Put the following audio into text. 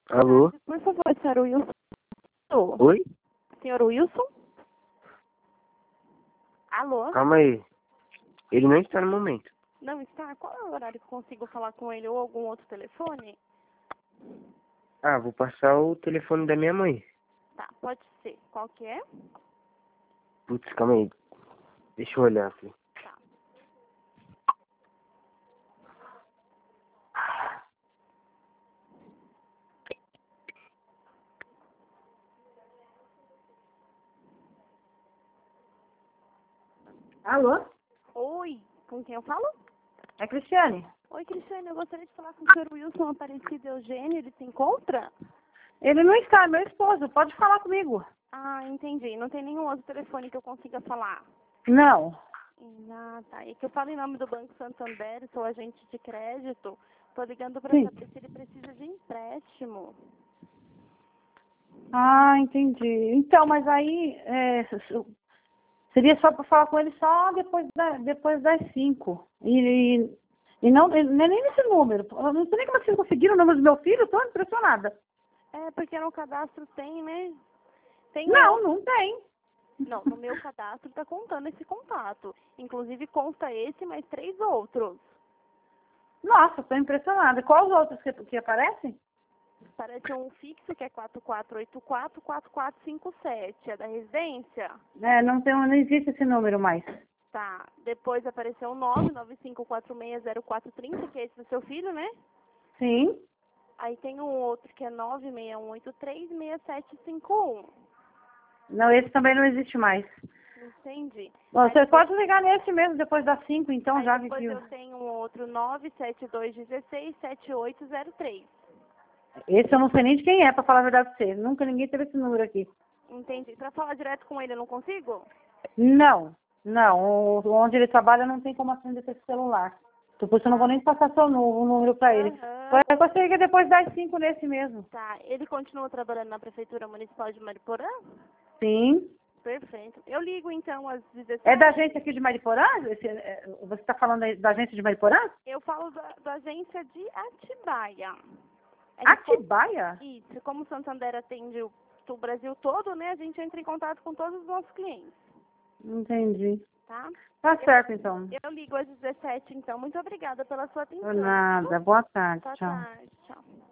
Alô? Por favor, senhor Wilson. Oi? Senhor Wilson? Alô? Calma aí. Ele não está no momento. Não está? Qual é o horário que eu consigo falar com ele ou algum outro telefone? Ah, vou passar o telefone da minha mãe. Tá, pode ser. Qual que é? Putz, calma aí. Deixa eu olhar aqui. Tá. Alô? Oi, com quem eu falo? É Cristiane? Oi, Cristiane, eu gostaria de falar com o senhor Wilson Aparecido Eugênio. Ele se encontra? Ele não está, meu esposo. Pode falar comigo. Ah, entendi. Não tem nenhum outro telefone que eu consiga falar. Não. Ah, tá. É que eu falo em nome do Banco Santander, sou agente de crédito. Tô ligando para Sim. saber se ele precisa de empréstimo. Ah, entendi. Então, mas aí seria só para falar com ele só depois das 5. E não é nem nesse número. Eu não sei nem como vocês conseguiram o número do meu filho, estou impressionada. É, porque no cadastro tem, né? Tem Não, não tem. Não, no meu cadastro tá contando esse contato. Inclusive consta esse mais 3 outros. Nossa, estou impressionada. Quais os outros que aparecem? Parece um fixo que é 4484-4457. É da residência? Não existe esse número mais. Tá. Depois apareceu o 995460430, que é esse do seu filho, né? Sim. Aí tem um outro que é 961836751. Não, esse também não existe mais. Entendi. Bom, Aí você depois, pode ligar nesse mesmo depois das 5, então, aí já depois viu. eu tenho um outro 972167803. Esse eu não sei nem de quem é, pra falar a verdade pra você. Nunca ninguém teve esse número aqui. Entendi. Pra falar direto com ele eu não consigo? Não. Onde ele trabalha não tem como atender esse celular. Então, por isso eu não vou nem passar o número pra ele. Aham. Você liga depois das 5 nesse mesmo. Tá. Ele continua trabalhando na Prefeitura Municipal de Mariporã? Sim. Perfeito. Eu ligo então às 17. É da agência aqui de Mariporã? Você está falando aí da agência de Mariporã? Eu falo da agência de Atibaia. Atibaia? Isso. Como o Santander atende o Brasil todo, né? A gente entra em contato com todos os nossos clientes. Entendi. Tá? Tá certo, então. Eu ligo às 17, então. Muito obrigada pela sua atenção. Por nada. Boa tarde. Boa Tchau. tarde. Tchau.